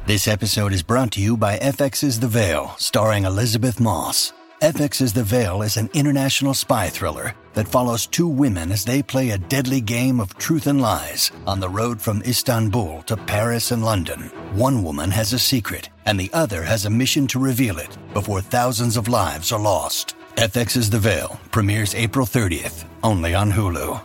This episode is brought to you by FX's The Veil, starring Elizabeth Moss. FX's The Veil is an international spy thriller that follows two women as they play a deadly game of truth and lies on the road from Istanbul to Paris and London. One woman has a secret, and the other has a mission to reveal it before thousands of lives are lost. FX's The Veil premieres April 30th, only on Hulu.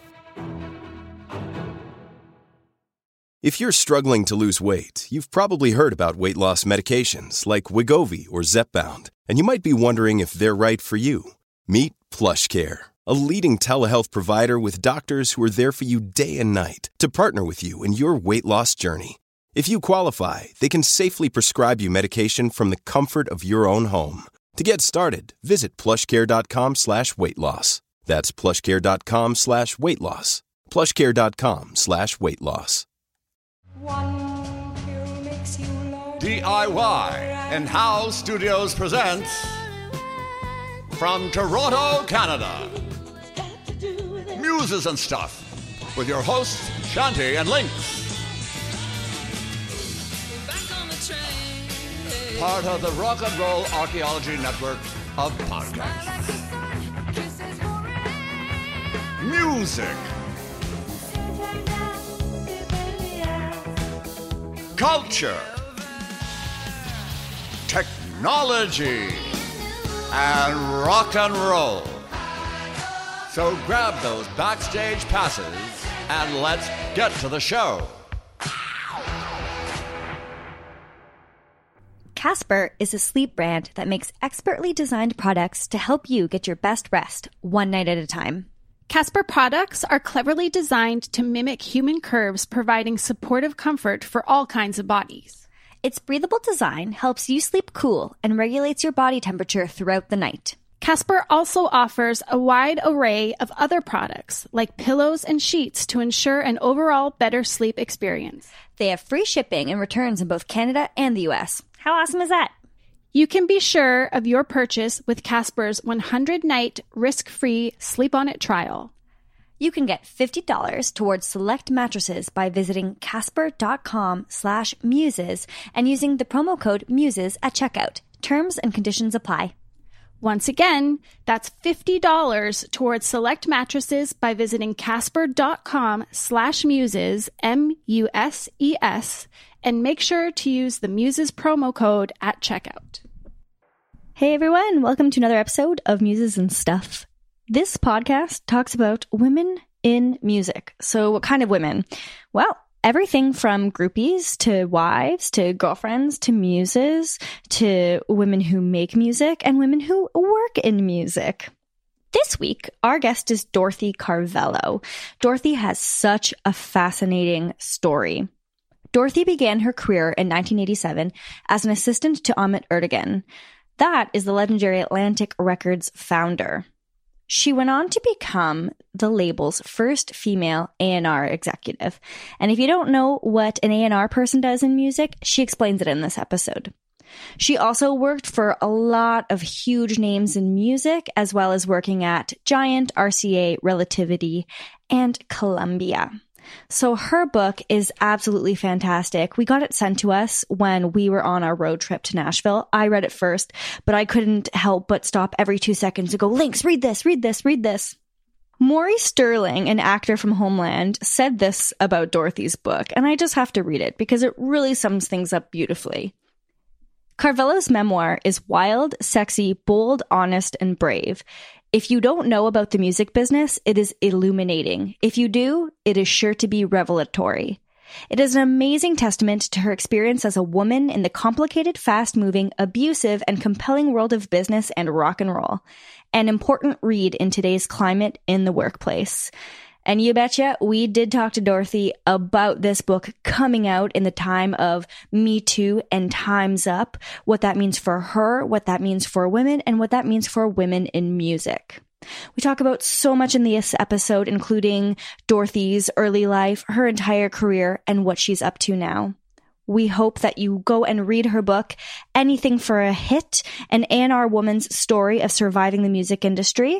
If you're struggling to lose weight, you've probably heard about weight loss medications like Wegovy or Zepbound, and you might be wondering if they're right for you. Meet PlushCare, a leading telehealth provider with doctors who are there for you day and night to partner with you in your weight loss journey. If you qualify, they can safely prescribe you medication from the comfort of your own home. To get started, visit plushcare.com/weightloss. That's plushcare.com/weightloss. plushcare.com/weightloss. DIY and How Studios presents from Toronto, Canada, Muses and Stuff, with your hosts Shanti and Lynx. Part of the Rock and Roll Archaeology Network of podcasts. Music, culture, technology, and rock and roll. So grab those backstage passes and let's get to the show. Casper is a sleep brand that makes expertly designed products to help you get your best rest one night at a time. Casper products are cleverly designed to mimic human curves, providing supportive comfort for all kinds of bodies. Its breathable design helps you sleep cool and regulates your body temperature throughout the night. Casper also offers a wide array of other products, like pillows and sheets, to ensure an overall better sleep experience. They have free shipping and returns in both Canada and the US. How awesome is that? You can be sure of your purchase with Casper's 100-night risk-free Sleep-On-It trial. You can get $50 towards select mattresses by visiting casper.com/muses and using the promo code MUSES at checkout. Terms and conditions apply. Once again, that's $50 towards select mattresses by visiting casper.com/muses, MUSES, and make sure to use the Muses promo code at checkout. Hey everyone, welcome to another episode of Muses and Stuff. This podcast talks about women in music. So what kind of women? Well, everything from groupies to wives to girlfriends to muses to women who make music and women who work in music. This week, our guest is Dorothy Carvello. Dorothy has such a fascinating story. Dorothy began her career in 1987 as an assistant to Ahmet Ertegun. That is the legendary Atlantic Records founder. She went on to become the label's first female A&R executive. And if you don't know what an A&R person does in music, she explains it in this episode. She also worked for a lot of huge names in music, as well as working at Giant, RCA, Relativity, and Columbia. So her book is absolutely fantastic. We got it sent to us when we were on our road trip to Nashville. I read it first, but I couldn't help but stop every 2 seconds to go, Lynx, read this, read this, read this. Maury Sterling, an actor from Homeland, said this about Dorothy's book, and I just have to read it because it really sums things up beautifully. Carvello's memoir is wild, sexy, bold, honest, and brave. If you don't know about the music business, it is illuminating. If you do, it is sure to be revelatory. It is an amazing testament to her experience as a woman in the complicated, fast-moving, abusive, and compelling world of business and rock and roll. An important read in today's climate in the workplace. And you betcha, we did talk to Dorothy about this book coming out in the time of Me Too and Time's Up, what that means for her, what that means for women, and what that means for women in music. We talk about so much in this episode, including Dorothy's early life, her entire career, and what she's up to now. We hope that you go and read her book, Anything for a Hit, an A&R woman's story of surviving the music industry.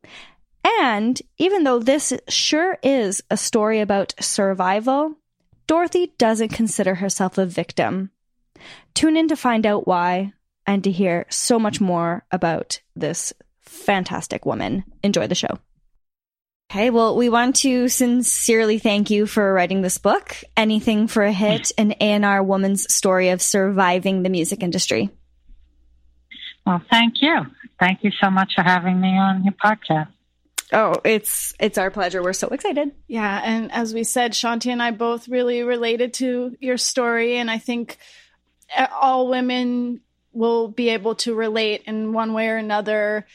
And even though this sure is a story about survival, Dorothy doesn't consider herself a victim. Tune in to find out why and to hear so much more about this fantastic woman. Enjoy the show. Okay, well, we want to sincerely thank you for writing this book, Anything for a Hit, an A&R woman's story of surviving the music industry. Well, thank you. Thank you so much for having me on your podcast. Oh, it's our pleasure. We're so excited. Yeah, and as we said, Shanti and I both really related to your story, and I think all women will be able to relate in one way or another.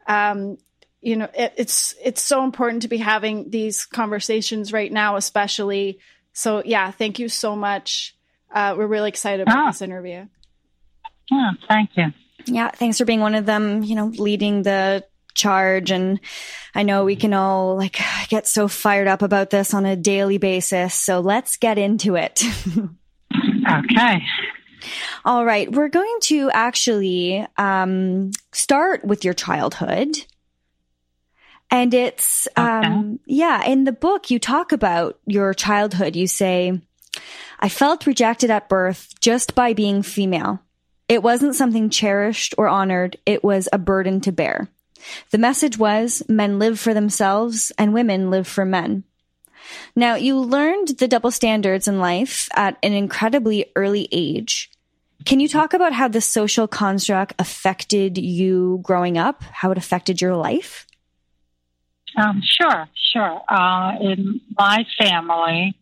It's so important to be having these conversations right now, especially. So, yeah, thank you so much. We're really excited about this interview. Yeah, thank you. Yeah, thanks for being one of them, leading the charge. And I know we can all get so fired up about this on a daily basis. So let's get into it. Okay. All right. We're going to actually start with your childhood. And it's, in the book, you talk about your childhood. You say, I felt rejected at birth just by being female. It wasn't something cherished or honored. It was a burden to bear. The message was men live for themselves and women live for men. Now, you learned the double standards in life at an incredibly early age. Can you talk about how the social construct affected you growing up, how it affected your life? Sure. In my family,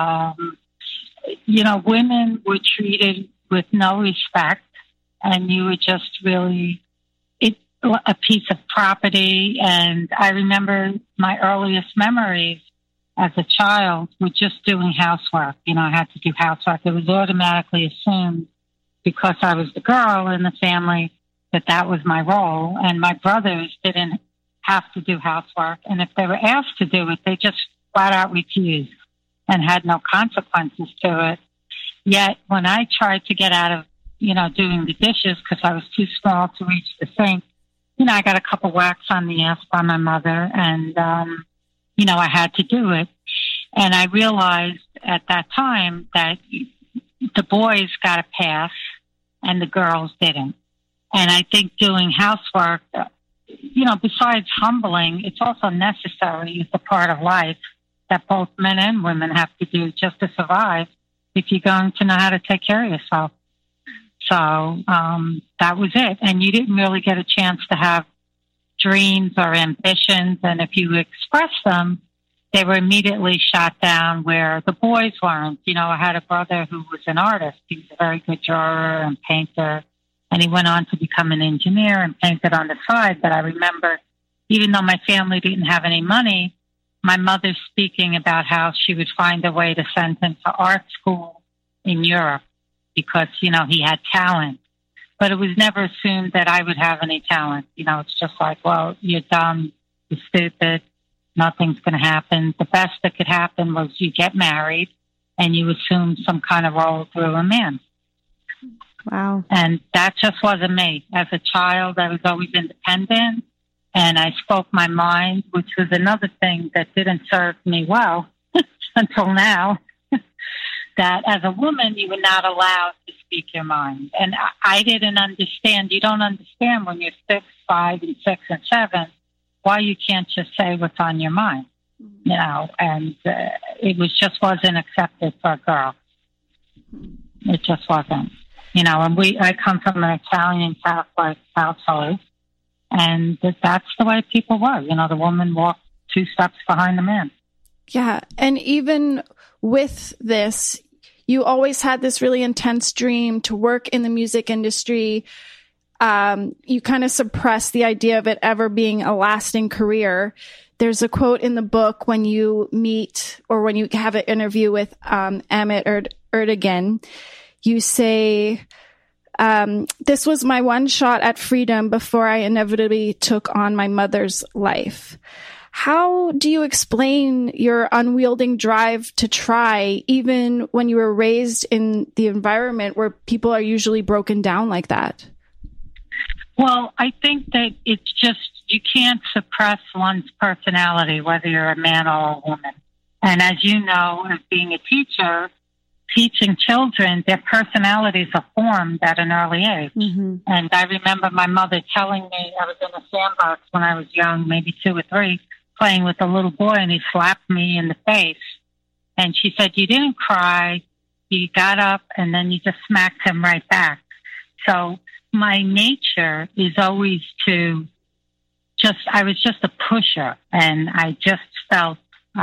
women were treated with no respect, and you were just really a piece of property. And I remember my earliest memories as a child were just doing housework. I had to do housework. It was automatically assumed because I was the girl in the family that was my role. And my brothers didn't have to do housework. And if they were asked to do it, they just flat out refused and had no consequences to it. Yet when I tried to get out of, doing the dishes because I was too small to reach the sink, I got a couple whacks on the ass by my mother, and, I had to do it. And I realized at that time that the boys got a pass and the girls didn't. And I think doing housework, besides humbling, it's also necessary. It's a part of life that both men and women have to do just to survive if you're going to know how to take care of yourself. So that was it. And you didn't really get a chance to have dreams or ambitions. And if you expressed them, they were immediately shot down, where the boys weren't. I had a brother who was an artist. He was a very good drawer and painter. And he went on to become an engineer and painted on the side. But I remember, even though my family didn't have any money, my mother speaking about how she would find a way to send him to art school in Europe because, he had talent. But it was never assumed that I would have any talent. It's just like, well, you're dumb, you're stupid, nothing's going to happen. The best that could happen was you get married and you assume some kind of role through a man. Wow. And that just wasn't me. As a child, I was always independent, and I spoke my mind, which was another thing that didn't serve me well until now, that as a woman, you were not allowed to speak your mind. And I didn't understand. You don't understand when you're 6, 5, and 6, and 7, why you can't just say what's on your mind, and it wasn't accepted for a girl. It just wasn't. And I come from an Italian Catholic household, and that's the way people were. The woman walked 2 steps behind the man. Yeah. And even with this, you always had this really intense dream to work in the music industry. You kind of suppress the idea of it ever being a lasting career. There's a quote in the book when you meet or when you have an interview with Amit Ertegun. You say, this was my one shot at freedom before I inevitably took on my mother's life. How do you explain your unwielding drive to try, even when you were raised in the environment where people are usually broken down like that? Well, I think that it's just, you can't suppress one's personality, whether you're a man or a woman. And as you know, as being a teacher, teaching children, their personalities are formed at an early age. Mm-hmm. And I remember my mother telling me, I was in a sandbox when I was young, maybe 2 or 3, playing with a little boy, and he slapped me in the face. And she said, you didn't cry, you got up, and then you just smacked him right back. So my nature is always I was just a pusher, and I just felt,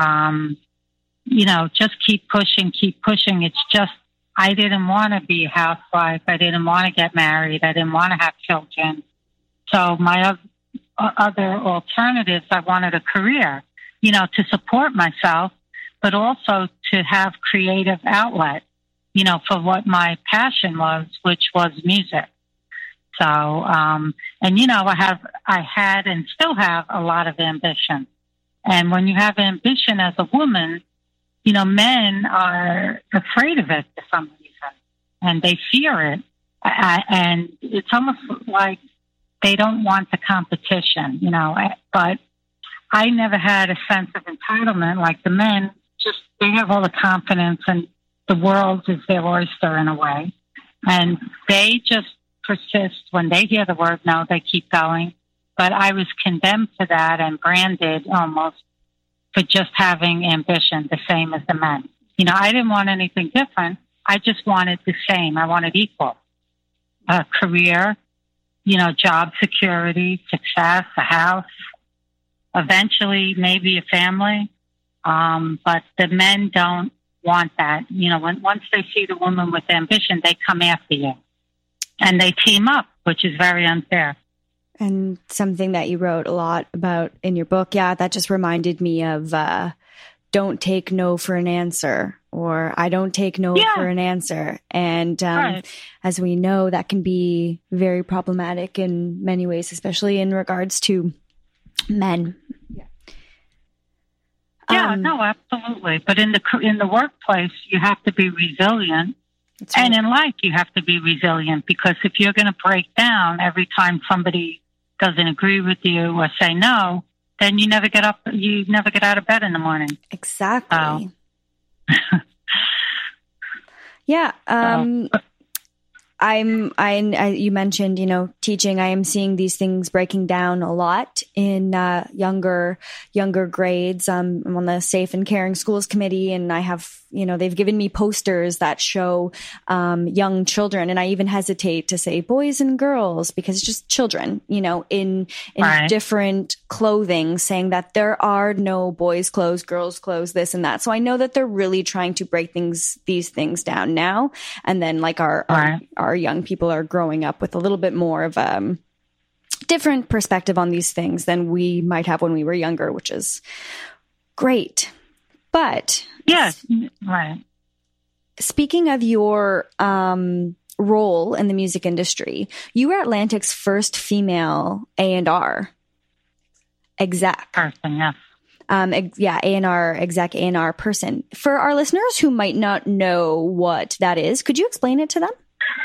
just keep pushing. It's just, I didn't want to be a housewife. I didn't want to get married. I didn't want to have children. So my other alternatives, I wanted a career, to support myself, but also to have creative outlet, for what my passion was, which was music. So, I had and still have a lot of ambition. And when you have ambition as a woman, men are afraid of it for some reason, and they fear it. And it's almost like they don't want the competition, but I never had a sense of entitlement like the men. Just, they have all the confidence, and the world is their oyster in a way. And they just persist. When they hear the word no, they keep going. But I was condemned to that and branded almost for just having ambition, the same as the men. I didn't want anything different. I just wanted the same. I wanted equal. A career, job security, success, a house, eventually maybe a family. But the men don't want that. Once they see the woman with ambition, they come after you. And they team up, which is very unfair. And something that you wrote a lot about in your book, that just reminded me of don't take no for an answer, or I don't take no for an answer. And right. As we know, that can be very problematic in many ways, especially in regards to men. No, absolutely. But in the workplace, you have to be resilient. That's right. And in life, you have to be resilient, because if you're going to break down every time somebody doesn't agree with you or say no, then you never get up. You never get out of bed in the morning. Exactly. You mentioned, teaching. I am seeing these things breaking down a lot in younger grades. I'm on the Safe and Caring Schools Committee, and I have, they've given me posters that show young children, and I even hesitate to say boys and girls because it's just children, in right. different clothing, saying that there are no boys' clothes, girls' clothes, this and that. So I know that they're really trying to break these things down now, and then like our young people are growing up with a little bit more of a different perspective on these things than we might have when we were younger, which is great. But yes, right. Speaking of your role in the music industry, you were Atlantic's first female A&R exec. Person, yes. A&R exec, A&R person. For our listeners who might not know what that is, could you explain it to them?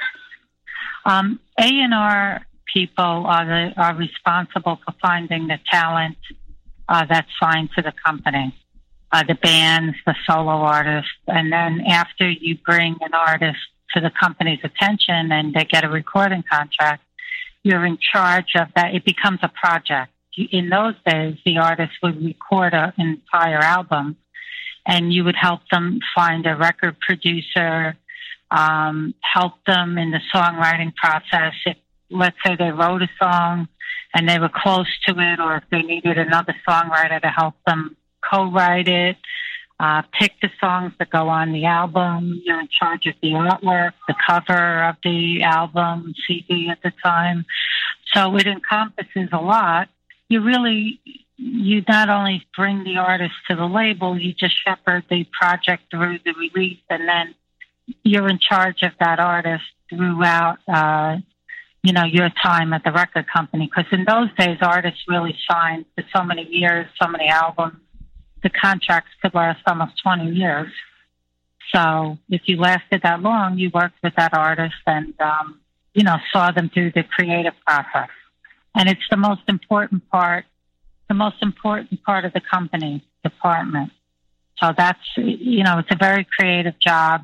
A&R people are responsible for finding the talent that's signed to the company, the bands, the solo artists, and then after you bring an artist to the company's attention and they get a recording contract, you're in charge of that. It becomes a project. In those days, the artist would record an entire album, and you would help them find a record producer, help them in the songwriting process. If, let's say they wrote a song and they were close to it, or if they needed another songwriter to help them co-write it, pick the songs that go on the album. You're in charge of the artwork, the cover of the album, CD at the time. So it encompasses a lot. You not only bring the artist to the label, you just shepherd the project through the release, and then you're in charge of that artist throughout, your time at the record company. Because in those days, artists really signed for so many years, so many albums. The contracts could last almost 20 years. So if you lasted that long, you worked with that artist and, saw them through the creative process. And it's the most important part of the company department. So that's, it's a very creative job, and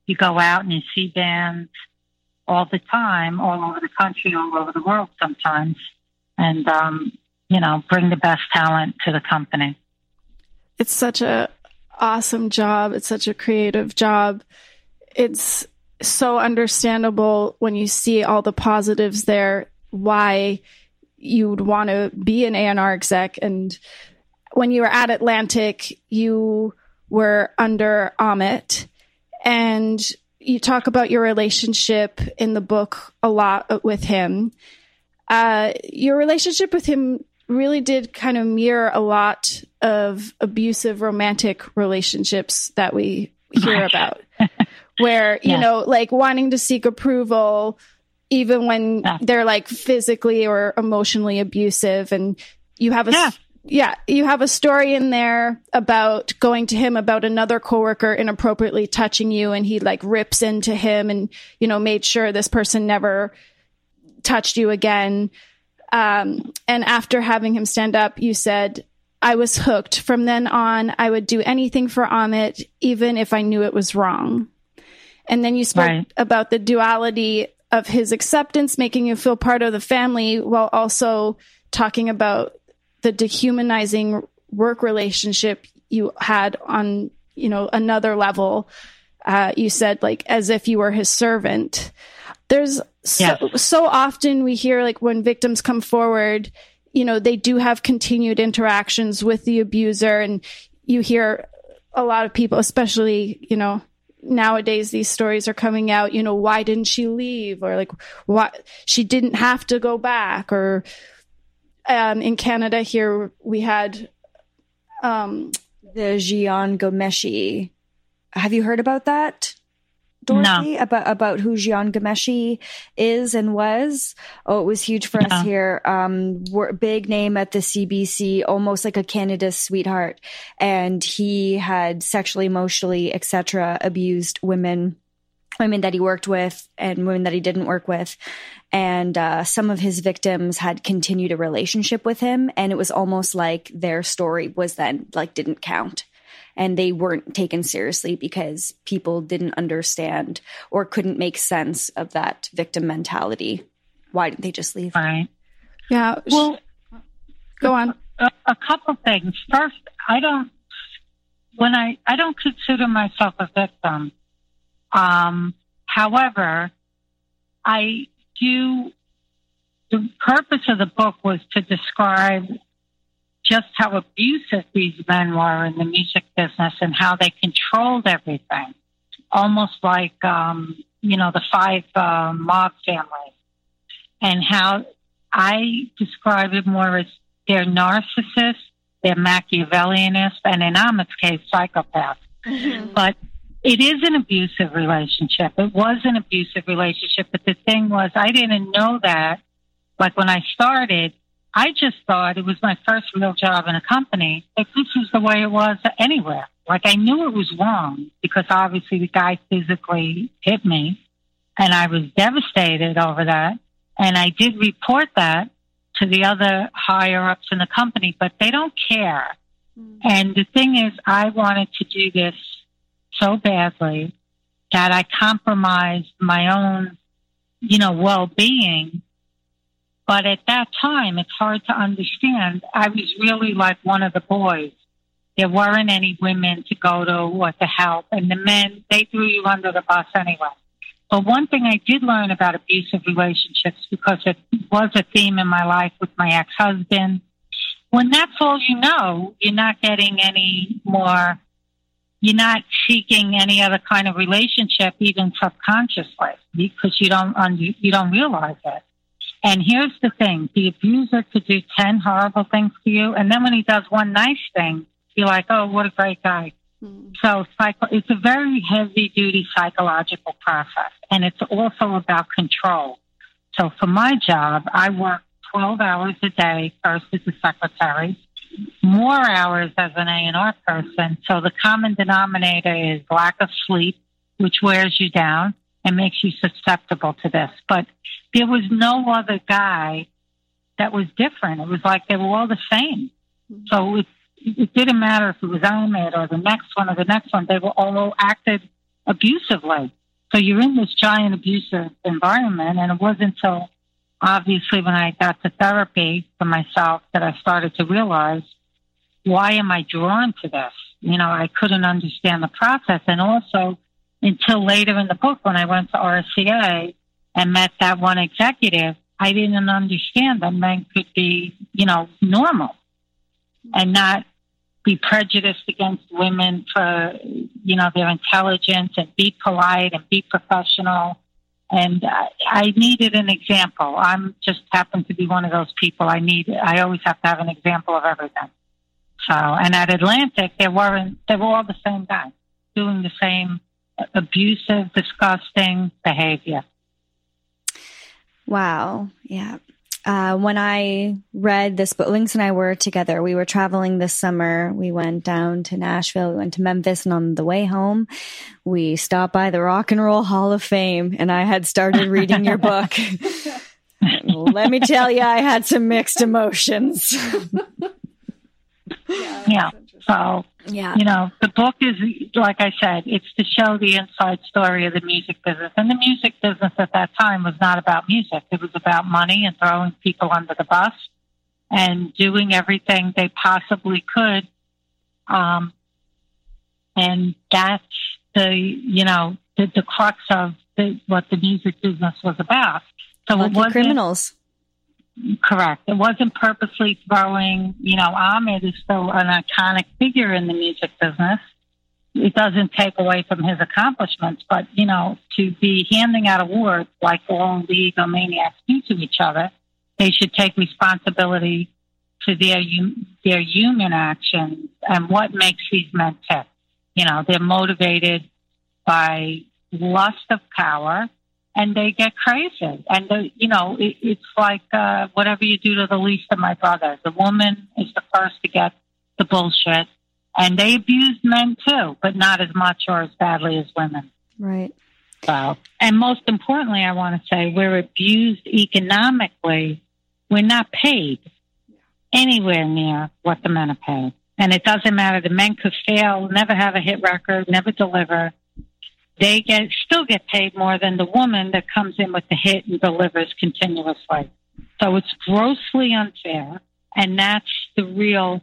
you go out and you see bands all the time, all over the country, all over the world sometimes, and, bring the best talent to the company. It's such a awesome job. It's such a creative job. It's so understandable when you see all the positives there, why you would want to be an A&R exec. And when you were at Atlantic, you were under Amit, and you talk about your relationship in the book a lot with him. Your relationship with him really did kind of mirror a lot of abusive romantic relationships that we hear about, where, like wanting to seek approval, even when they're like physically or emotionally abusive. And you have you have a story in there about going to him about another coworker inappropriately touching you, and he like rips into him and, made sure this person never touched you again. And after having him stand up, you said, "I was hooked. From then on, I would do anything for Amit, even if I knew it was wrong." And then you spoke about the duality of his acceptance, making you feel part of the family, while also talking about the dehumanizing work relationship you had on, another level. You said, like, as if you were his servant. There's so often we hear, like, when victims come forward, they do have continued interactions with the abuser. And you hear a lot of people, especially, nowadays, these stories are coming out, why didn't she leave? Or like, what, she didn't have to go back. Or in Canada here, we had the Jian Ghomeshi. Have you heard about that, Dorothy? No. About who Jian Ghomeshi is and was? Oh, it was huge for us here. Big name at the CBC, almost like a Canada sweetheart. And he had sexually, emotionally, etc., abused women that he worked with and women that he didn't work with. And some of his victims had continued a relationship with him. And it was almost like their story was then like didn't count. And they weren't taken seriously because people didn't understand or couldn't make sense of that victim mentality. Why didn't they just leave? Right. Yeah. Well, go on. A couple things. First, I don't consider myself a victim. However, the purpose of the book was to describe just how abusive these men were in the music business and how they controlled everything, almost like, the five mob families, and how I describe it more as they're narcissists, they're Machiavellianists, and in Amit's case, psychopaths. Mm-hmm. But it is an abusive relationship. It was an abusive relationship, but the thing was, I didn't know that. Like when I started, I just thought it was my first real job in a company. Like this was the way it was anywhere. Like I knew it was wrong because obviously the guy physically hit me and I was devastated over that. And I did report that to the other higher ups in the company, but they don't care. Mm-hmm. And the thing is, I wanted to do this so badly that I compromised my own, well-being. But at that time, it's hard to understand. I was really like one of the boys. There weren't any women to go to or to help. And the men, they threw you under the bus anyway. But one thing I did learn about abusive relationships, because it was a theme in my life with my ex-husband, when that's all you know, you're not getting any more, you're not seeking any other kind of relationship, even subconsciously, because you don't realize it. And here's the thing, the abuser could do 10 horrible things to you, and then when he does one nice thing, you're like, oh, what a great guy. Mm. So it's a very heavy-duty psychological process, and it's also about control. So for my job, I work 12 hours a day, first as a secretary, more hours as an A&R person. So the common denominator is lack of sleep, which wears you down and makes you susceptible to this. But there was no other guy that was different. It was like they were all the same. So it didn't matter if it was Ahmed or the next one or the next one. They were all acted abusively. So you're in this giant abusive environment, and it wasn't until obviously when I got to therapy for myself that I started to realize, why am I drawn to this? I couldn't understand the process. And also until later in the book, when I went to RCA and met that one executive, I didn't understand that men could be, normal and not be prejudiced against women for, their intelligence, and be polite and be professional. And I needed an example. I'm just happen to be one of those people. I always have to have an example of everything. So, and at Atlantic, they were all the same guys doing the same abusive, disgusting behavior. Wow. Yeah. When I read this book, Lynx and I were together. We were traveling this summer. We went down to Nashville, we went to Memphis, and on the way home, we stopped by the Rock and Roll Hall of Fame, and I had started reading your book. Let me tell you, I had some mixed emotions. Yeah. So, the book is, like I said, it's to show the inside story of the music business. And the music business at that time was not about music. It was about money and throwing people under the bus and doing everything they possibly could. And that's the crux of what the music business was about. So Lucky it wasn't criminals. Correct. It wasn't purposely throwing, Ahmed is still an iconic figure in the music business. It doesn't take away from his accomplishments, but, to be handing out awards like all the egomaniacs do to each other, they should take responsibility for their human actions and what makes these men tick. They're motivated by lust of power, and they get crazy. And, it's like whatever you do to the least of my brothers. The woman is the first to get the bullshit. And they abuse men too, but not as much or as badly as women. Right. So, and most importantly, I want to say we're abused economically. We're not paid anywhere near what the men are paid. And it doesn't matter. The men could fail, never have a hit record, never deliver. They still get paid more than the woman that comes in with the hit and delivers continuously. So it's grossly unfair, and that's the real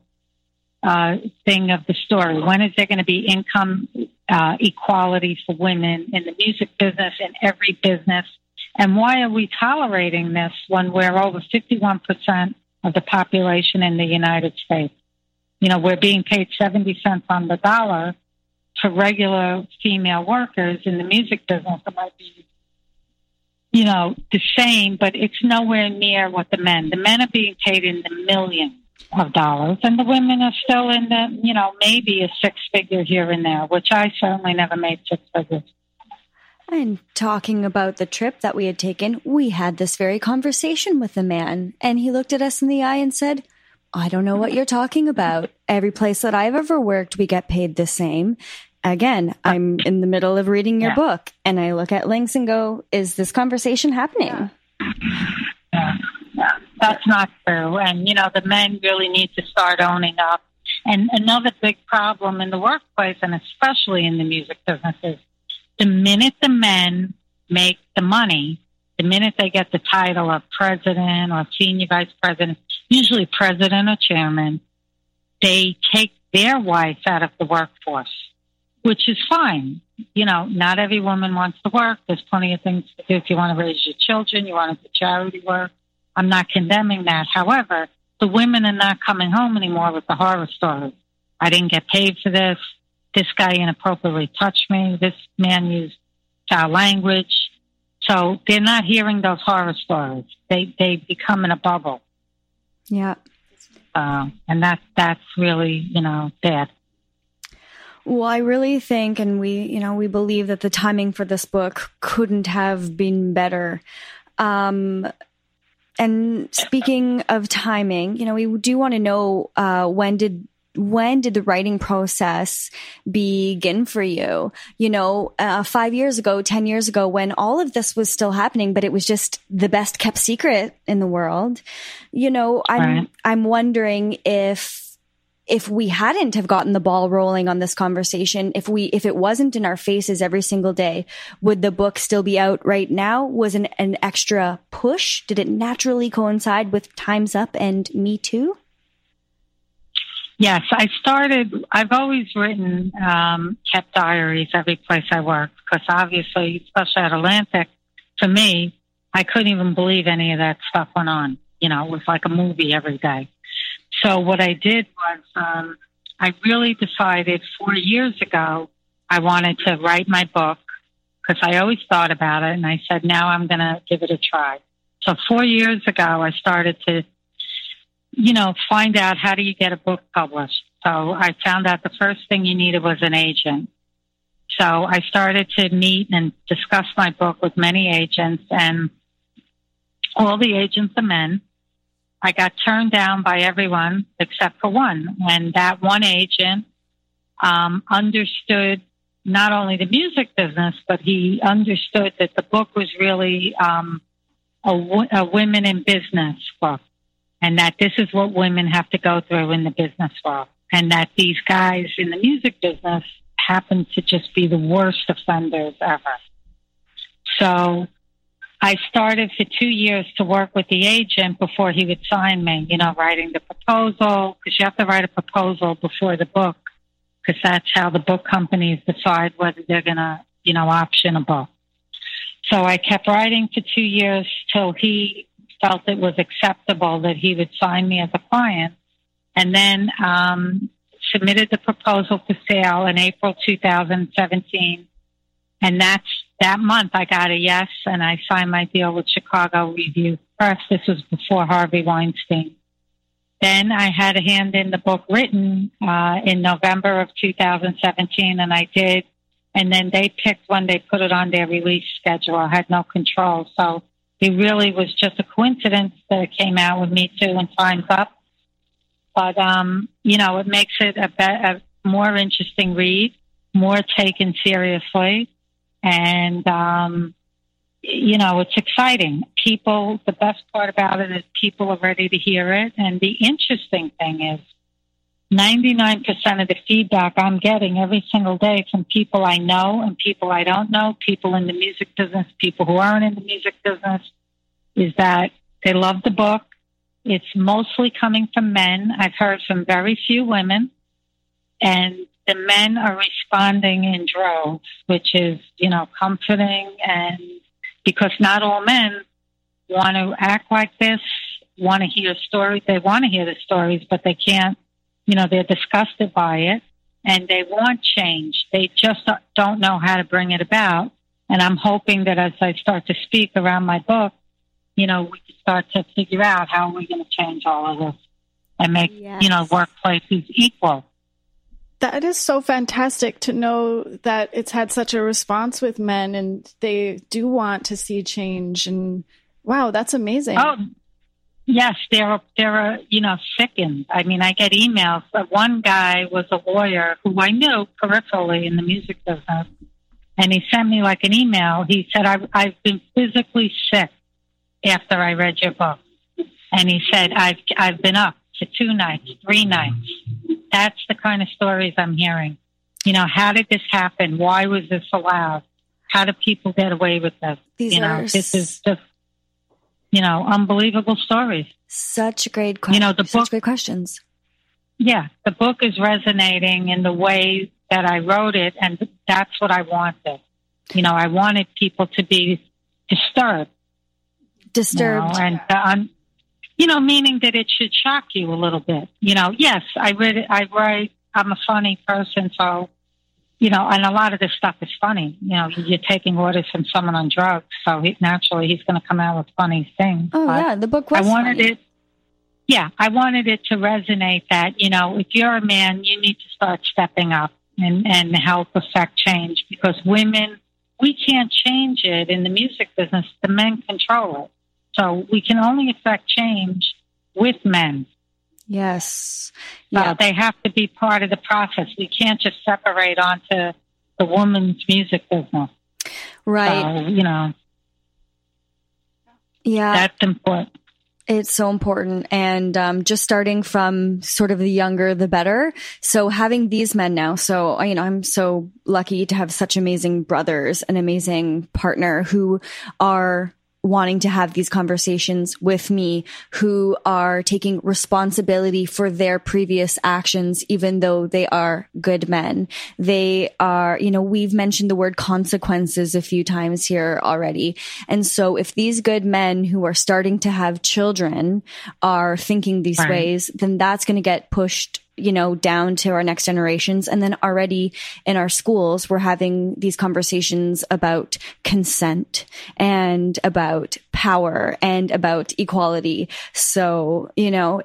thing of the story. When is there going to be income equality for women in the music business, in every business? And why are we tolerating this when we're over 51% of the population in the United States? We're being paid 70 cents on the dollar for regular female workers in the music business. It might be, the same, but it's nowhere near what the men are being paid in the millions of dollars, and the women are still in the, maybe a six figure here and there, which I certainly never made six figures. And talking about the trip that we had taken, we had this very conversation with the man, and he looked at us in the eye and said, I don't know what you're talking about. Every place that I've ever worked, we get paid the same. Again, I'm in the middle of reading your book, and I look at Lynx and go, is this conversation happening? Yeah. That's not true. And, the men really need to start owning up. And another big problem in the workplace, and especially in the music business, is the minute the men make the money, the minute they get the title of president or senior vice president, usually president or chairman, they take their wife out of the workforce, which is fine. Not every woman wants to work. There's plenty of things to do if you want to raise your children, you want to do charity work. I'm not condemning that. However, the women are not coming home anymore with the horror stories. I didn't get paid for this. This guy inappropriately touched me. This man used foul language. So they're not hearing those horror stories. They become in a bubble. Yeah. And that's really, bad. Well, I really think, and we believe that the timing for this book couldn't have been better. And speaking of timing, we do want to know, when did the writing process begin for you? 5 years ago, 10 years ago, when all of this was still happening, but it was just the best kept secret in the world. I'm wondering if if we hadn't have gotten the ball rolling on this conversation, if it wasn't in our faces every single day, would the book still be out right now? Was an extra push? Did it naturally coincide with Time's Up and Me Too? Yes, I've always written, kept diaries every place I worked, because obviously, especially at Atlantic, for me, I couldn't even believe any of that stuff went on. It was like a movie every day. So what I did was, I really decided 4 years ago I wanted to write my book, because I always thought about it, and I said, now I'm going to give it a try. So 4 years ago, I started to, find out, how do you get a book published? So I found out the first thing you needed was an agent. So I started to meet and discuss my book with many agents, and all the agents are men. I got turned down by everyone except for one. And that one agent understood not only the music business, but he understood that the book was really a women in business book, and that this is what women have to go through in the business world, and that these guys in the music business happen to just be the worst offenders ever. So I started for 2 years to work with the agent before he would sign me, writing the proposal, because you have to write a proposal before the book, because that's how the book companies decide whether they're going to, option a book. So I kept writing for 2 years till he felt it was acceptable that he would sign me as a client, and then submitted the proposal for sale in April 2017. And that month I got a yes, and I signed my deal with Chicago Review Press. This was before Harvey Weinstein. Then I had a hand in the book written in November of 2017, and I did. And then they picked when they put it on their release schedule. I had no control. So it really was just a coincidence that it came out with Me Too and Time's Up. But, it makes it a more interesting read, more taken seriously. And, it's exciting. The best part about it is people are ready to hear it. And the interesting thing is 99% of the feedback I'm getting every single day from people I know and people I don't know, people in the music business, people who aren't in the music business, is that they love the book. It's mostly coming from men. I've heard from very few women, and the men are responding in droves, which is, comforting. And because not all men want to act like this, want to hear stories. They want to hear the stories, but they can't, they're disgusted by it, and they want change. They just don't know how to bring it about. And I'm hoping that as I start to speak around my book, we can start to figure out how we're going to change all of this and make, workplaces equal. That is so fantastic to know that it's had such a response with men, and they do want to see change. And wow, that's amazing. Oh, yes, they're sickened. I mean, I get emails. One guy was a lawyer who I knew peripherally in the music business, and he sent me like an email. He said, I've been physically sick after I read your book. And he said, I've been up for 2 nights, 3 nights. That's the kind of stories I'm hearing. How did this happen? Why was this allowed? How do people get away with this? This is just, unbelievable stories. Such great questions. Such great questions. Yeah, the book is resonating in the way that I wrote it, and that's what I wanted. I wanted people to be disturbed. And meaning that it should shock you a little bit. Yes, I write, I'm a funny person, so, and a lot of this stuff is funny. You're taking orders from someone on drugs, so naturally he's going to come out with funny things. Oh, yeah, the book was funny. I wanted it to resonate that, if you're a man, you need to start stepping up and help affect change, because women, we can't change it in the music business. The men control it. So we can only affect change with men. Yes. Yeah. They have to be part of the process. We can't just separate onto the woman's music business. Right. So, yeah. That's important. It's so important. And just starting from sort of the younger, the better. So having these men now. So, you know, I'm so lucky to have such amazing brothers, an amazing partner who are wanting to have these conversations with me, who are taking responsibility for their previous actions, even though they are good men. They are, you know, we've mentioned the word consequences a few times here already. And so if these good men who are starting to have children are thinking these ways, then that's going to get pushed, you know, down to our next generations. And then already in our schools, we're having these conversations about consent and about power and about equality. So, you know,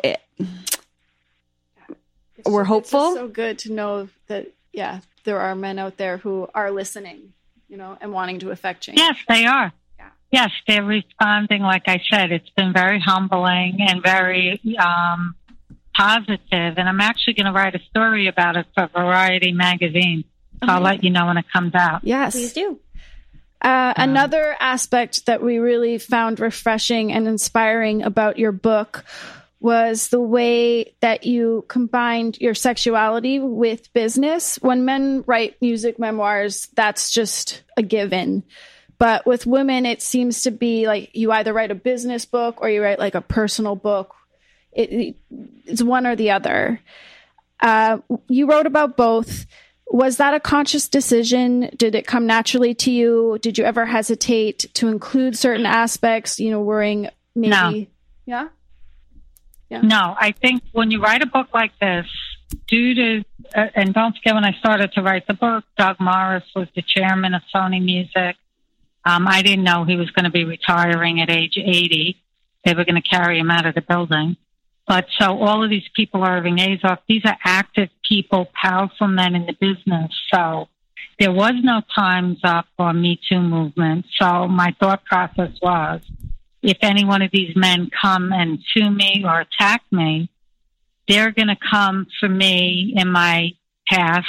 we're hopeful. It's so good to know that, yeah, there are men out there who are listening, you know, and wanting to affect change. Yes, they are. Yeah. Yes, they're responding. Like I said, it's been very humbling and very, positive, and I'm actually going to write a story about it for Variety magazine. So I'll let you know when it comes out. Yes. Please do. Another aspect that we really found refreshing and inspiring about your book was the way that you combined your sexuality with business. When men write music memoirs, that's just a given. But with women, it seems to be like you either write a business book or you write like a personal book. It's one or the other. You wrote about both. Was that a conscious decision? Did it come naturally to you? Did you ever hesitate to include certain aspects, you know, worrying maybe? No. Yeah? Yeah. No, I think when you write a book like this, due to, and don't forget when I started to write the book, Doug Morris was the chairman of Sony Music. I didn't know he was going to be retiring at age 80. They were going to carry him out of the building. But so all of these people are Irving Azoff. These are active people, powerful men in the business. So there was no Time's Up or Me Too movement. So my thought process was, if any one of these men come and sue me or attack me, they're going to come for me in my past,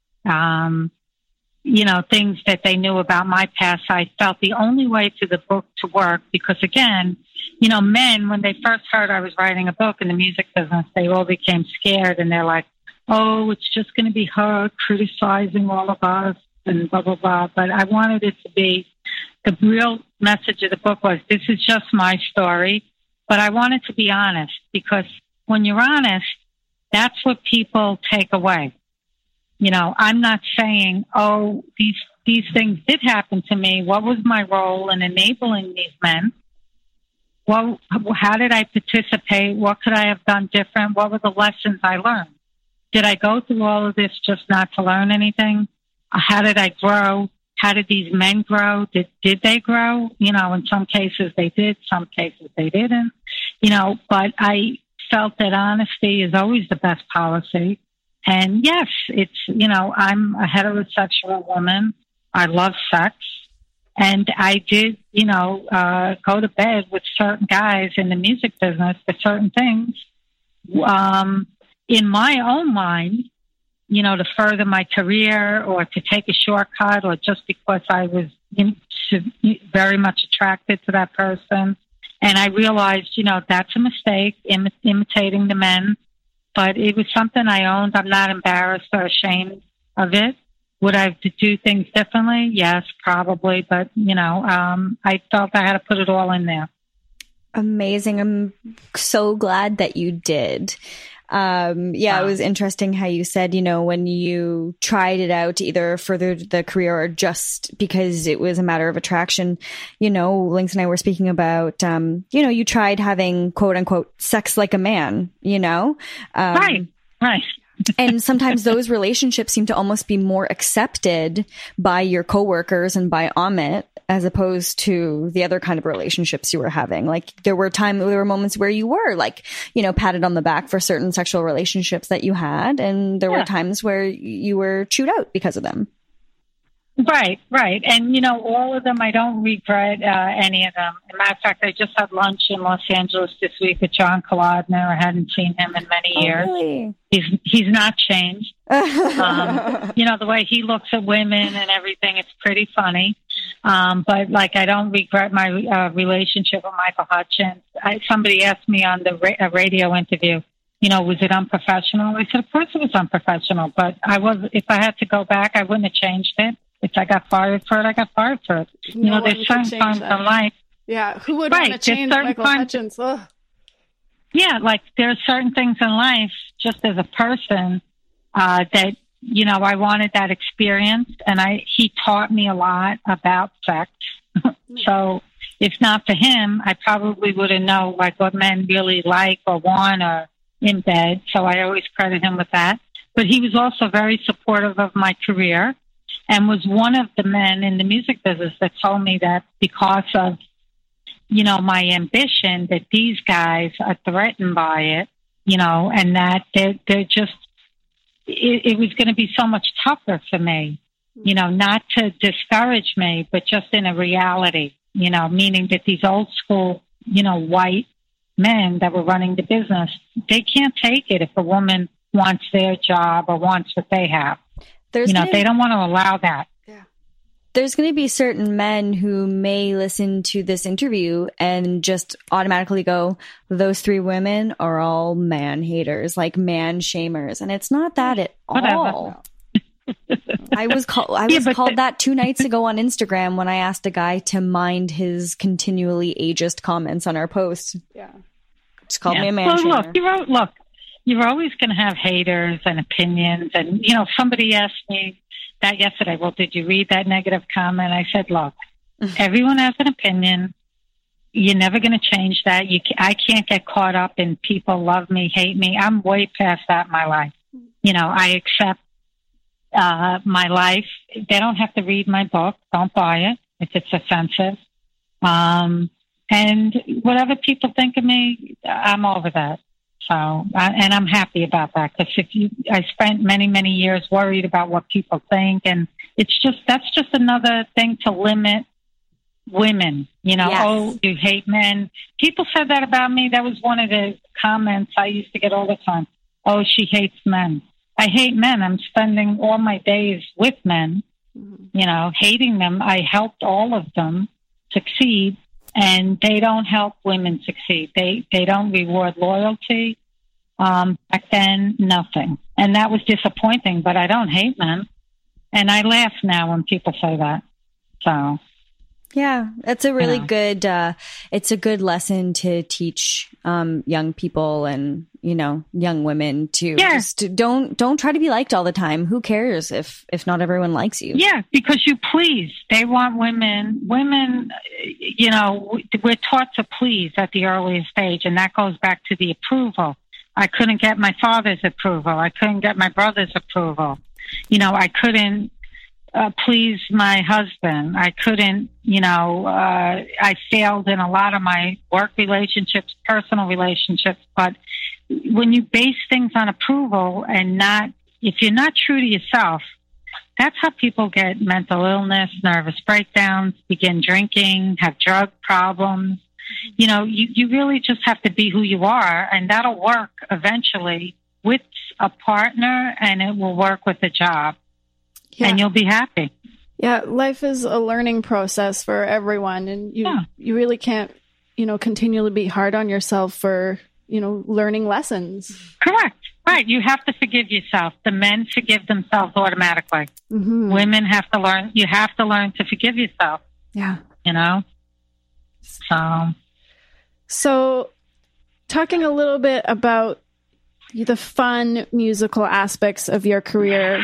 you know, things that they knew about my past. I felt the only way for the book to work, because again, you know, men, when they first heard I was writing a book in the music business, they all became scared and they're like, oh, it's just going to be her criticizing all of us and blah, blah, blah. But I wanted it to be, the real message of the book was, this is just my story, but I wanted to be honest, because when you're honest, that's what people take away. You know, I'm not saying, oh, these things did happen to me. What was my role in enabling these men? Well, how did I participate? What could I have done different? What were the lessons I learned? Did I go through all of this just not to learn anything? How did I grow? How did these men grow? Did they grow? You know, in some cases they did, some cases they didn't. You know, but I felt that honesty is always the best policy. And yes, it's, you know, I'm a heterosexual woman. I love sex. And I did, you know, go to bed with certain guys in the music business for certain things. In my own mind, you know, to further my career or to take a shortcut, or just because I was very much attracted to that person. And I realized, you know, that's a mistake, imitating the men. But it was something I owned. I'm not embarrassed or ashamed of it. Would I do things differently? Yes, probably. But, you know, I felt I had to put it all in there. Amazing. I'm so glad that you did. It was interesting how you said, you know, when you tried it out to either further the career or just because it was a matter of attraction, you know, Lynx and I were speaking about, you know, you tried having quote unquote sex like a man, you know? Right. And sometimes those relationships seem to almost be more accepted by your coworkers and by Amit, as opposed to the other kind of relationships you were having. Like there were moments where you were like, you know, patted on the back for certain sexual relationships that you had. And there were times where you were chewed out because of them. Right. And, you know, all of them, I don't regret any of them. As a matter of fact, I just had lunch in Los Angeles this week with John Kolodner. I hadn't seen him in many years. Really? He's not changed. You know, the way he looks at women and everything, it's pretty funny. But like, I don't regret my relationship with Michael Hutchence. Somebody asked me on the a radio interview, you know, was it unprofessional? I said, of course it was unprofessional, but if I had to go back, I wouldn't have changed it. If I got fired for it, I got fired for it. You know, there's certain times in life. Yeah, who would want to change Michael Hutchence? Ugh. Yeah, like there are certain things in life, just as a person, that, you know, I wanted that experience, and he taught me a lot about sex. So if not for him, I probably wouldn't know like what men really like or want or in bed. So I always credit him with that. But he was also very supportive of my career, and was one of the men in the music business that told me that because of, you know, my ambition, that these guys are threatened by it, you know, and that they're just, it was going to be so much tougher for me, you know, not to discourage me, but just in a reality, you know, meaning that these old school, you know, white men that were running the business, they can't take it if a woman wants their job or wants what they have. They don't want to allow that. There's going to be certain men who may listen to this interview and just automatically go, those three women are all man haters, like man shamers. And it's not that at all. I was called that 2 nights ago on Instagram when I asked a guy to mind his continually ageist comments on our post. Yeah. Just called me a man shamer. Look, you're always going to have haters and opinions. And, you know, somebody asked me that yesterday, well, did you read that negative comment? I said, look, everyone has an opinion. You're never going to change that. I can't get caught up in people love me, hate me. I'm way past that in my life. You know, I accept my life. They don't have to read my book. Don't buy it if it's offensive. And whatever people think of me, I'm over that. So, and I'm happy about that, because I spent many, many years worried about what people think, and that's just another thing to limit women. You know, Oh, you hate men. People said that about me. That was one of the comments I used to get all the time. Oh, she hates men. I hate men. I'm spending all my days with men, you know, hating them. I helped all of them succeed. And they don't help women succeed. They don't reward loyalty. Back then, nothing. And that was disappointing, but I don't hate men. And I laugh now when people say that. So. Yeah, that's a really good, it's a good lesson to teach young people and, you know, young women to just don't try to be liked all the time. Who cares if not everyone likes you? Yeah, because you please. They want women, you know, we're taught to please at the earliest stage, and that goes back to the approval. I couldn't get my father's approval. I couldn't get my brother's approval. You know, I couldn't please my husband. I couldn't, you know, I failed in a lot of my work relationships, personal relationships. But when you base things on approval and if you're not true to yourself, that's how people get mental illness, nervous breakdowns, begin drinking, have drug problems. You know, you really just have to be who you are, and that'll work eventually with a partner, and it will work with a job. Yeah. And you'll be happy. Yeah, life is a learning process for everyone, and you really can't, you know, continually be hard on yourself for, you know, learning lessons. Correct. Right. You have to forgive yourself. The men forgive themselves automatically. Mm-hmm. Women have to learn. You have to learn to forgive yourself. Yeah. You know? So talking a little bit about the fun musical aspects of your career.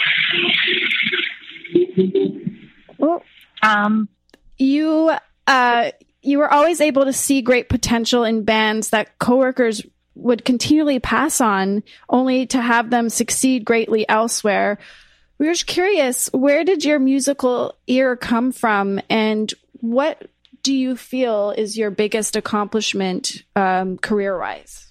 You were always able to see great potential in bands that coworkers would continually pass on, only to have them succeed greatly elsewhere. We were just curious, where did your musical ear come from, and what do you feel is your biggest accomplishment career-wise?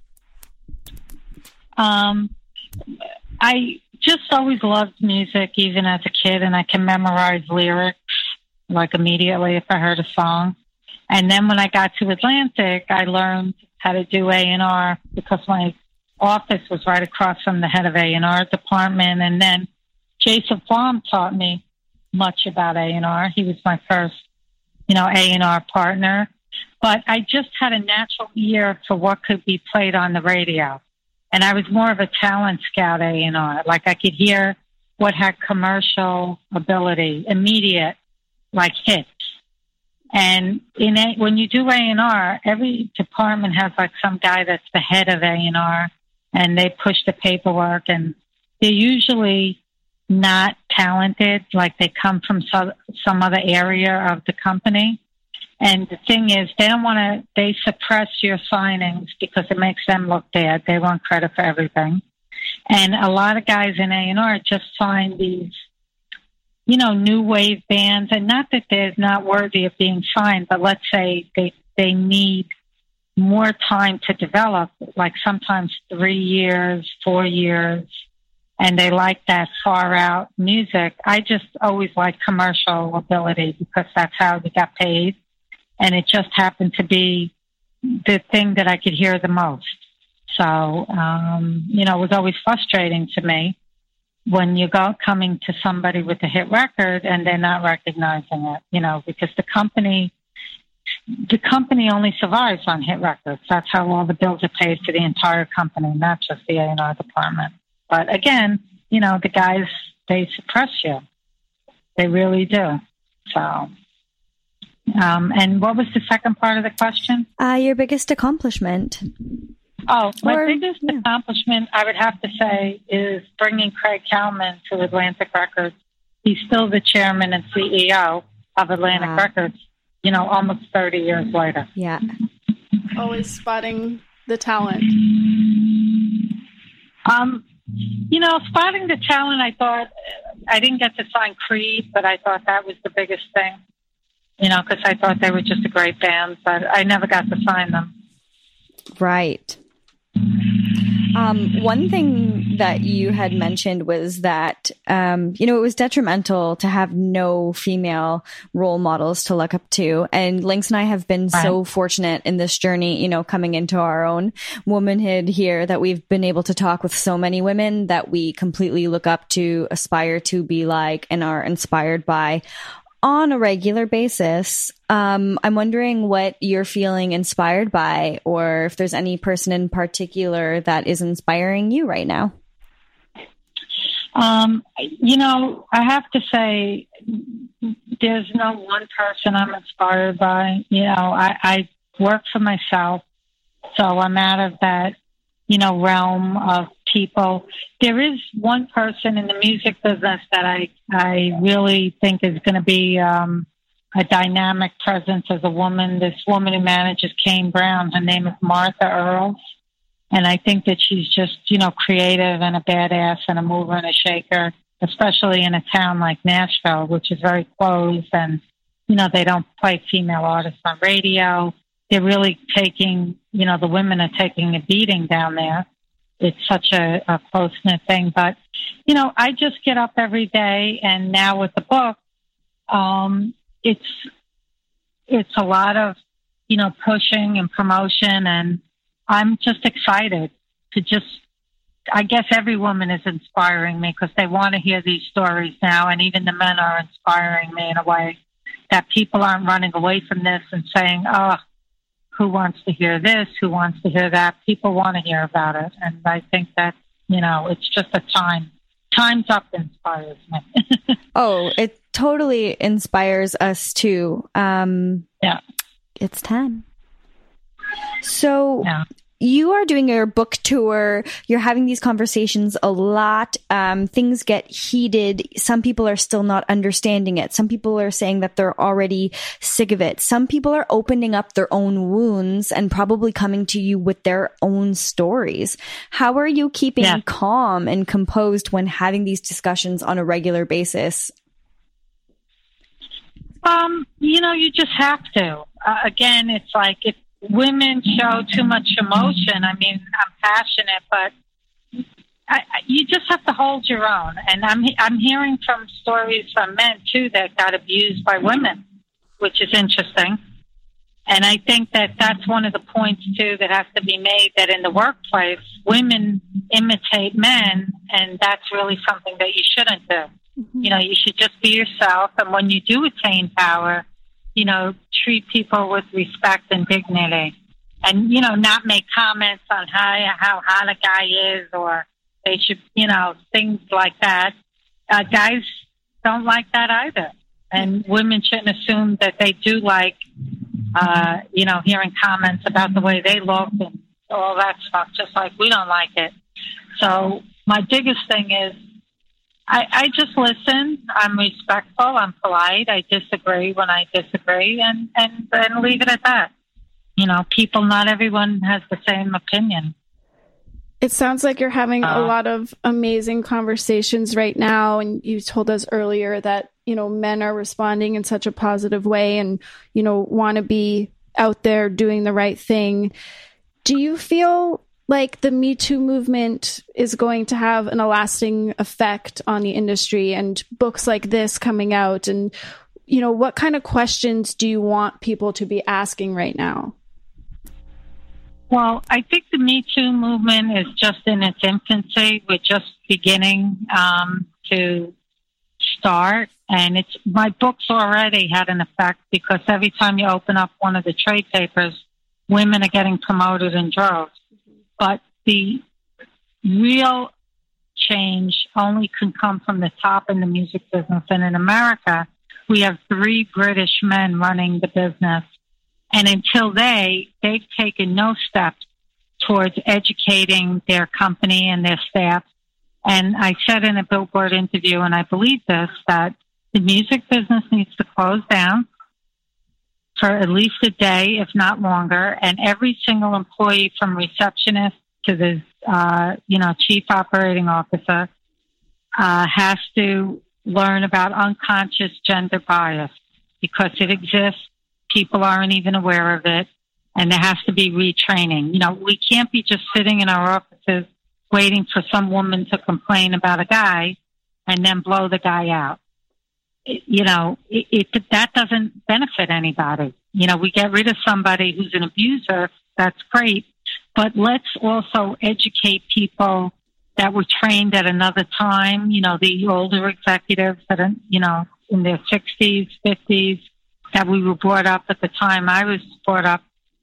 I just always loved music, even as a kid, and I can memorize lyrics like immediately if I heard a song. And then when I got to Atlantic, I learned how to do A&R because my office was right across from the head of A&R department. And then Jason Flom taught me much about A&R. He was my first, A&R partner. But I just had a natural ear for what could be played on the radio. And I was more of a talent scout A&R. Like I could hear what had commercial ability, immediate, like hits. And when you do A&R, every department has like some guy that's the head of A&R, and they push the paperwork, and they're usually not talented, like they come from some other area of the company. And the thing is, they suppress your signings because it makes them look bad. They want credit for everything. And a lot of guys in A&R just sign these, new wave bands, and not that they're not worthy of being signed, but let's say they need more time to develop, like sometimes 3 years, 4 years, and they like that far out music. I just always liked commercial ability because that's how we got paid. And it just happened to be the thing that I could hear the most. So, it was always frustrating to me when you go coming to somebody with a hit record and they're not recognizing it, because the company only survives on hit records. That's how all the bills are paid for the entire company, not just the A&R department. But again, the guys, they suppress you. They really do. So, and what was the second part of the question? Your biggest accomplishment. Oh, my biggest accomplishment, I would have to say, is bringing Craig Kalman to Atlantic Records. He's still the chairman and CEO of Atlantic Records, almost 30 years later. Yeah. Always spotting the talent. Spotting the talent, I thought, I didn't get to sign Creed, but I thought that was the biggest thing, because I thought they were just a great band, but I never got to sign them. Right. One thing that you had mentioned was that, it was detrimental to have no female role models to look up to. And Lynx and I have been so fortunate in this journey, coming into our own womanhood here, that we've been able to talk with so many women that we completely look up to, aspire to be like, and are inspired by on a regular basis. I'm wondering what you're feeling inspired by, or if there's any person in particular that is inspiring you right now. I have to say there's no one person I'm inspired by. I work for myself, so I'm out of that, realm of people. There is one person in the music business that I really think is going to be a dynamic presence as a woman. This woman who manages Kane Brown, her name is Martha Earls. And I think that she's just, creative and a badass and a mover and a shaker, especially in a town like Nashville, which is very closed. And, they don't play female artists on radio. They're really taking, the women are taking a beating down there. It's such a close-knit thing. But, I just get up every day, and now with the book, it's a lot of, pushing and promotion, and I'm just excited to I guess every woman is inspiring me because they want to hear these stories now, and even the men are inspiring me in a way that people aren't running away from this and saying, oh, who wants to hear this? Who wants to hear that? People want to hear about it. And I think that, it's just a Time's Up inspires me. Oh, it totally inspires us too. Yeah. It's time. So you are doing your book tour. You're having these conversations a lot. Things get heated. Some people are still not understanding it. Some people are saying that they're already sick of it. Some people are opening up their own wounds and probably coming to you with their own stories. How are you keeping calm and composed when having these discussions on a regular basis? You just have to. Again, it's like if women show too much emotion, I mean, I'm passionate, but you just have to hold your own. And I'm hearing from stories from men too that got abused by women, which is interesting. And I think that that's one of the points too that has to be made, that in the workplace, women imitate men, and that's really something that you shouldn't do. You know, you should just be yourself. And when you do attain power, you know, treat people with respect and dignity. And, you know, not make comments on how hot a guy is, or they should, you know, things like that. Guys don't like that either. And women shouldn't assume that they do like, you know, hearing comments about the way they look and all that stuff, just like we don't like it. So my biggest thing is I just listen. I'm respectful. I'm polite. I disagree when I disagree, and leave it at that. You know, not everyone has the same opinion. It sounds like you're having a lot of amazing conversations right now. And you told us earlier that, you know, men are responding in such a positive way and, you know, want to be out there doing the right thing. Do you feel like the Me Too movement is going to have a lasting effect on the industry, and books like this coming out? And, you know, what kind of questions do you want people to be asking right now? Well, I think the Me Too movement is just in its infancy. We're just beginning to start. And my books already had an effect, because every time you open up one of the trade papers, women are getting promoted in droves. But the real change only can come from the top in the music business. And in America, we have 3 British men running the business. And until they've taken no steps towards educating their company and their staff. And I said in a Billboard interview, and I believe this, that the music business needs to close down for at least a day, if not longer. And every single employee, from receptionist to the, chief operating officer, has to learn about unconscious gender bias, because it exists. People aren't even aware of it, and there has to be retraining. You know, we can't be just sitting in our offices waiting for some woman to complain about a guy and then blow the guy out. That doesn't benefit anybody. You know, we get rid of somebody who's an abuser. That's great. But let's also educate people that were trained at another time, you know, the older executives that are, you know, in their 60s, 50s, that we were brought up at the time I was brought up.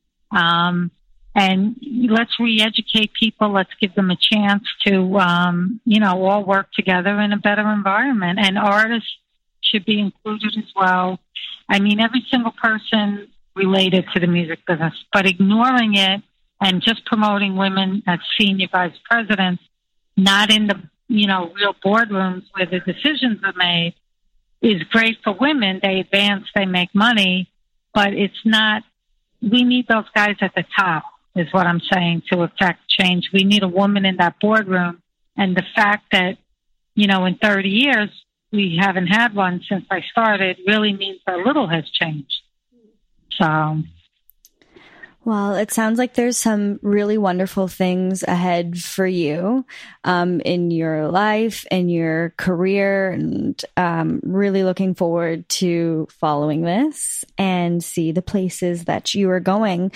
And let's re-educate people. Let's give them a chance to, all work together in a better environment. And artists should be included as well. I mean, every single person related to the music business, but ignoring it and just promoting women as senior vice presidents, not in the, real boardrooms where the decisions are made, is great for women. They advance, they make money, but it's not, we need those guys at the top, is what I'm saying, to affect change. We need a woman in that boardroom. And the fact that, in 30 years, we haven't had one since I started really means that little has changed. So. Well, it sounds like there's some really wonderful things ahead for you in your life and your career, and really looking forward to following this and see the places that you are going.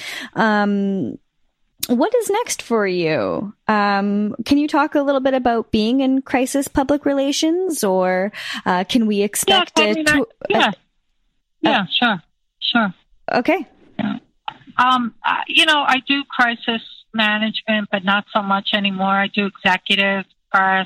What is next for you? Can you talk a little bit about being in crisis public relations, or can we expect it to... Sure. Okay. Yeah. I do crisis management, but not so much anymore. I do executive press.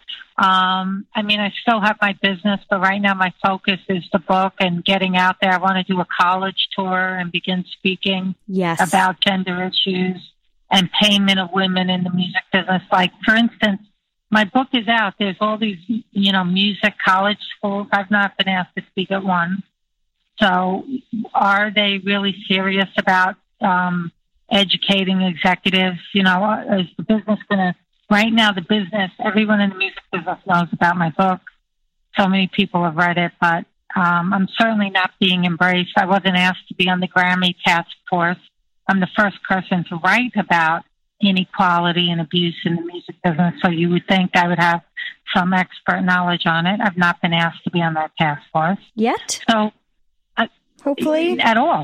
I still have my business, but right now my focus is the book and getting out there. I want to do a college tour and begin speaking about gender issues and payment of women in the music business. Like, for instance, my book is out. There's all these, music college schools. I've not been asked to speak at one. So are they really serious about educating executives? Is the business going to, right now the business, everyone in the music business knows about my book. So many people have read it, but I'm certainly not being embraced. I wasn't asked to be on the Grammy task force. I'm the first person to write about inequality and abuse in the music business. So you would think I would have some expert knowledge on it. I've not been asked to be on that task force. Yet? So, hopefully. At all.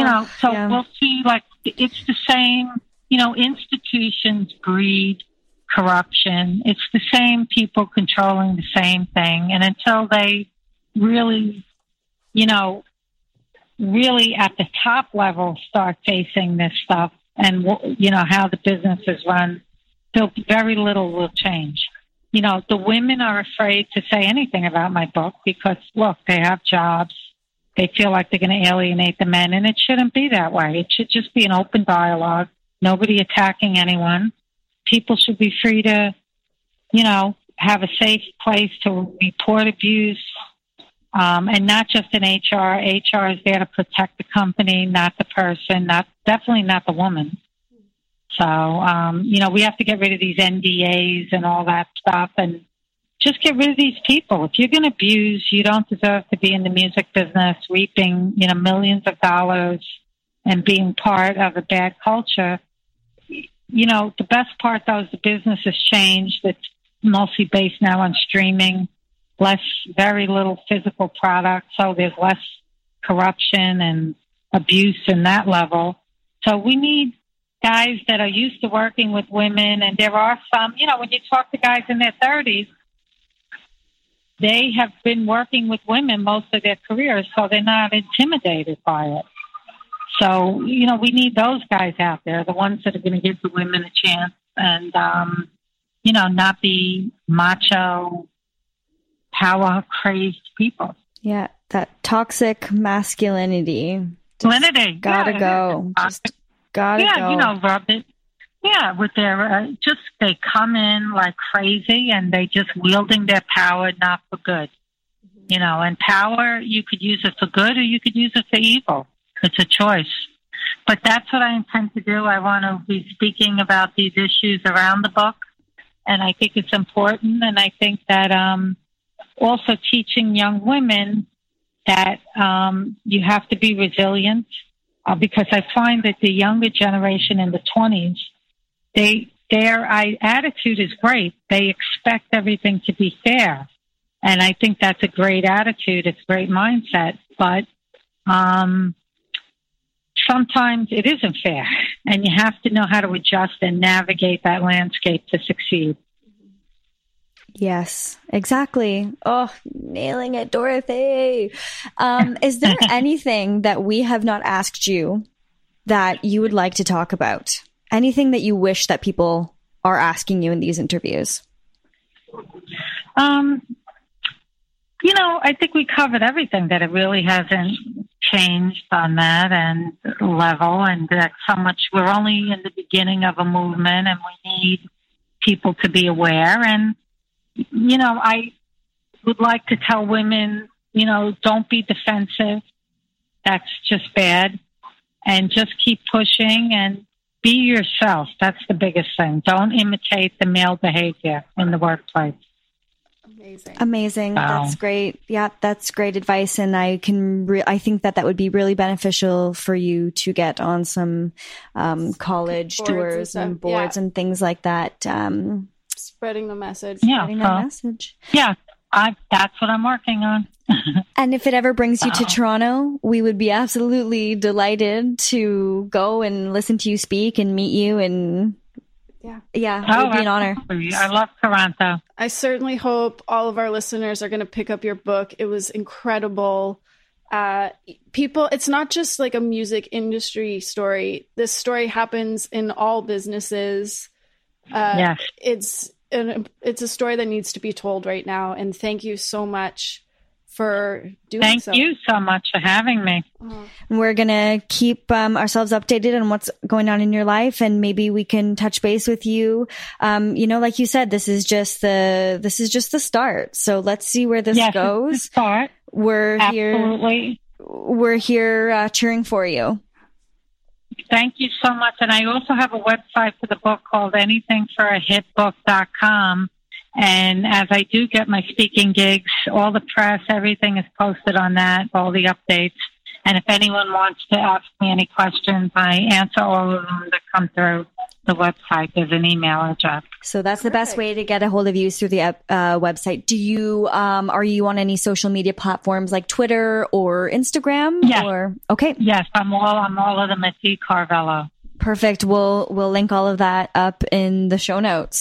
We'll see, like, it's the same, institutions breed corruption. It's the same people controlling the same thing. And until they really, really at the top level start facing this stuff and, how the business is run, very little will change. The women are afraid to say anything about my book because, look, they have jobs. They feel like they're going to alienate the men, and it shouldn't be that way. It should just be an open dialogue, nobody attacking anyone. People should be free to, have a safe place to report abuse, and not just in HR. HR is there to protect the company, not the person, definitely not the woman. So, we have to get rid of these NDAs and all that stuff and just get rid of these people. If you're going to abuse, you don't deserve to be in the music business, reaping, millions of dollars and being part of a bad culture. The best part, though, is the business has changed. It's mostly based now on streaming, very little physical product. So there's less corruption and abuse in that level. So we need guys that are used to working with women. And there are some, when you talk to guys in their 30s, they have been working with women most of their careers, so they're not intimidated by it. So, we need those guys out there, the ones that are going to give the women a chance and, not be macho, power-crazed people. Yeah, that toxic masculinity. Gotta go. Just gotta go. Rub it. Yeah, with their, they come in like crazy and they just wielding their power, not for good. And power, you could use it for good or you could use it for evil. It's a choice. But that's what I intend to do. I want to be speaking about these issues around the book. And I think it's important. And I think that also teaching young women that you have to be resilient because I find that the younger generation in the 20s, their attitude is great. They expect everything to be fair. And I think that's a great attitude. It's a great mindset. But sometimes it isn't fair. And you have to know how to adjust and navigate that landscape to succeed. Yes, exactly. Oh, nailing it, Dorothy. Is there anything that we have not asked you that you would like to talk about? Anything that you wish that people are asking you in these interviews? I think we covered everything, that it really hasn't changed on that and level, and that so much, we're only in the beginning of a movement and we need people to be aware. And, I would like to tell women, don't be defensive. That's just bad. And just keep pushing and be yourself. That's the biggest thing. Don't imitate the male behavior in the workplace. Amazing. That's great. Yeah, that's great advice. And I think that would be really beneficial for you to get on some college tours and boards and things like that. Spreading the message. Yeah, that's what I'm working on. And if it ever brings you to Toronto, we would be absolutely delighted to go and listen to you speak and meet you. And it would be an honor. I love Toronto. I certainly hope all of our listeners are going to pick up your book. It was incredible. People, it's not just like a music industry story. This story happens in all businesses. Yes. It's a story that needs to be told right now. And thank you so much for doing so. Thank you so much for having me. We're going to keep ourselves updated on what's going on in your life, and maybe we can touch base with you. Like you said, this is just the start. So let's see where this goes. It's the start. We're here cheering for you. Thank you so much. And I also have a website for the book called anythingforahitbook.com. And as I do get my speaking gigs, all the press, everything is posted on that, all the updates. And if anyone wants to ask me any questions, I answer all of them that come through the website. There's an email address. So that's the best way to get a hold of you, through the website. Do you, are you on any social media platforms like Twitter or Instagram? Yes. Okay. Yes, I'm all of them at D Carvello. Perfect. We'll link all of that up in the show notes.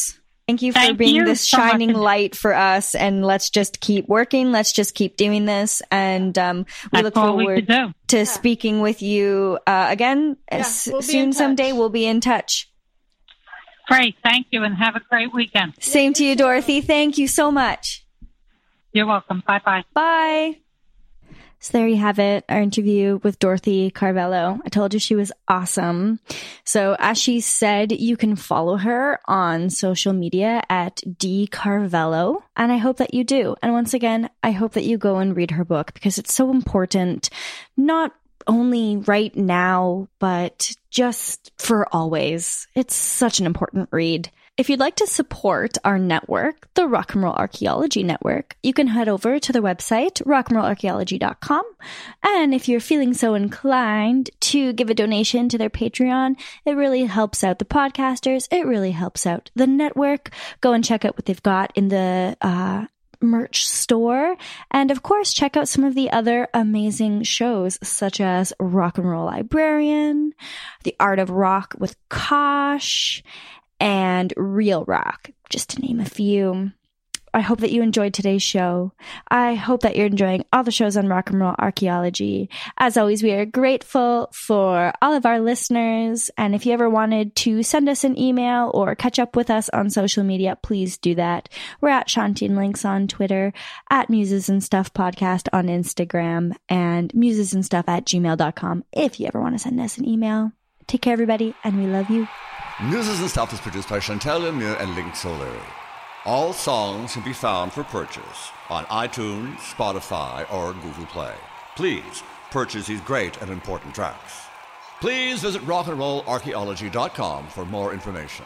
Thank you for being this shining light for us. And let's just keep working. Let's just keep doing this. And we look forward to speaking with you again soon. Someday we'll be in touch. Great. Thank you. And have a great weekend. Same to you, Dorothy. Thank you so much. You're welcome. Bye-bye. Bye. So there you have it, our interview with Dorothy Carvello. I told you she was awesome. So as she said, you can follow her on social media at dcarvello, and I hope that you do. And once again, I hope that you go and read her book because it's so important, not only right now, but just for always. It's such an important read. If you'd like to support our network, the Rock and Roll Archaeology Network, you can head over to the website, rockandrollarchaeology.com. And if you're feeling so inclined to give a donation to their Patreon, it really helps out the podcasters. It really helps out the network. Go and check out what they've got in the merch store. And of course, check out some of the other amazing shows, such as Rock and Roll Librarian, The Art of Rock with Kosh, and Real Rock, just to name a few. I hope that you enjoyed today's show. I hope that you're enjoying all the shows on Rock and Roll Archaeology. As always, we are grateful for all of our listeners. And if you ever wanted to send us an email or catch up with us on social media, please do that. We're at Shanti and Links on Twitter, at Muses and Stuff Podcast on Instagram, and musesandstuff@gmail.com if you ever want to send us an email. Take care, everybody, and we love you. Muses and Stuff is produced by Chantal Lemieux and Link O'Leary. All songs can be found for purchase on iTunes, Spotify, or Google Play. Please purchase these great and important tracks. Please visit rockandrollarchaeology.com for more information.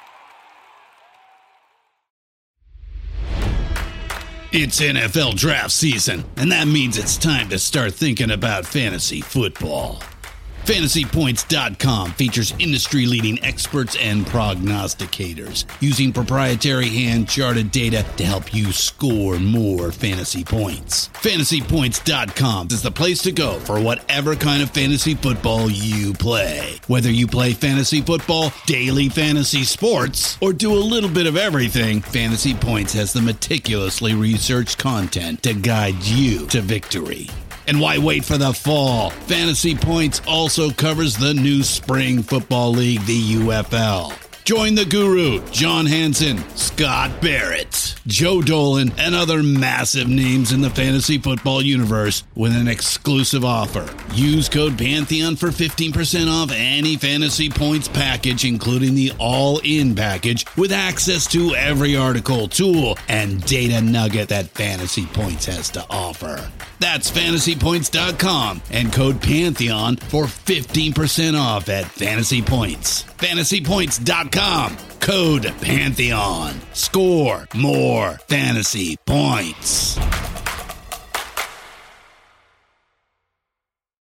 It's NFL draft season, and that means it's time to start thinking about fantasy football. FantasyPoints.com features industry-leading experts and prognosticators using proprietary hand-charted data to help you score more fantasy points. FantasyPoints.com is the place to go for whatever kind of fantasy football you play. Whether you play fantasy football, daily fantasy sports, or do a little bit of everything, Fantasy Points has the meticulously researched content to guide you to victory. And why wait for the fall? Fantasy Points also covers the new spring football league, the UFL. Join the guru, John Hansen, Scott Barrett, Joe Dolan, and other massive names in the fantasy football universe with an exclusive offer. Use code Pantheon for 15% off any Fantasy Points package, including the all-in package, with access to every article, tool, and data nugget that Fantasy Points has to offer. That's FantasyPoints.com and code Pantheon for 15% off at Fantasy Points. FantasyPoints.com, code Pantheon. Score more fantasy points.